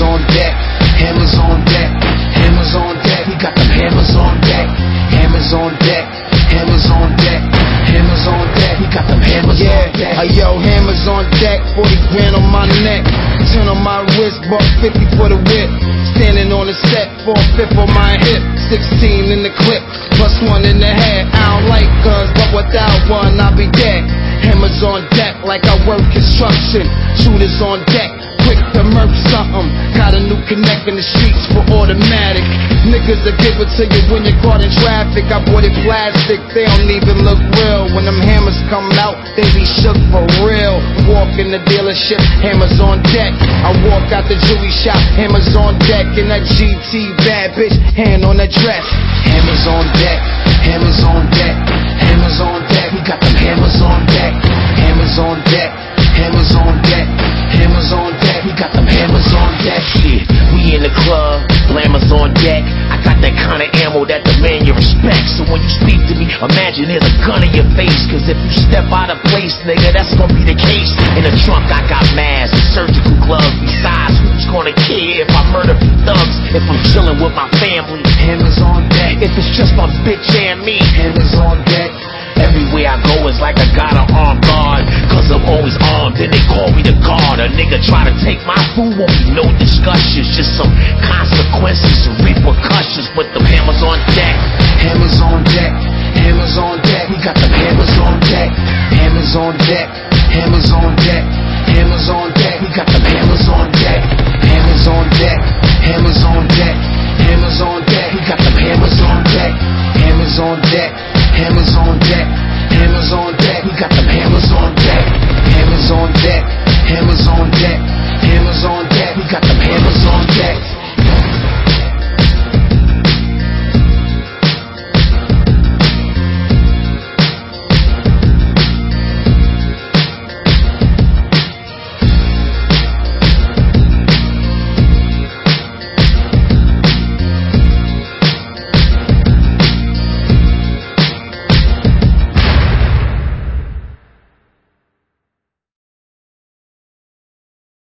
on deck, hammers on deck, hammers on deck. We got them hammers on deck, hammers on deck, hammers on deck, hammers on deck. We got them hammers on deck. Yo, hammers on deck, 40 grand on my neck, 10 on my wrist, $150 for the whip. Standing on the set, 4/5 on my hip, 16 in the clip, plus 1 in the head. I don't like guns, but without one I'll be dead. Hammers on deck like I work construction, shooters on deck, quick to murk something. Got a new connect in the streets for automatic. Niggas will give it to you when you're caught in traffic. I bought it plastic, they don't even look real. When them hammers come out, they be shook for real. Walk in the dealership, hammers on deck. I walk out the jewelry shop, hammers on deck. In that GT bad bitch, hand on that dress. Hammers on deck, hammers on deck, hammers on deck. We got them hammers on deck, hammers on deck, hammers on deck, hammers on deck. We got them hammers on deck. Shit, we in the club, blammers on deck. I got that kind of ammo that demand your respect. So when you speak to me, imagine there's a gun in your face. Cause if you step out of place, nigga, that's gonna be the case. In the trunk I got masks and surgical gloves. Besides, who's gonna care if I murder thugs? If I'm chilling with my family, hammers on deck. if it's just my bitch and me, hammers on deck. everywhere I go it's like I got an armed guard. Cause I'm always armed and they call me the guard. A nigga try to take my food, won't be no discussions. Just some consequences and repercussions. With the hammers on deck, hammers on deck, hammers on deck. We got them hammers on deck, hammers on deck, hammers on deck, hammers on deck. We got them hammers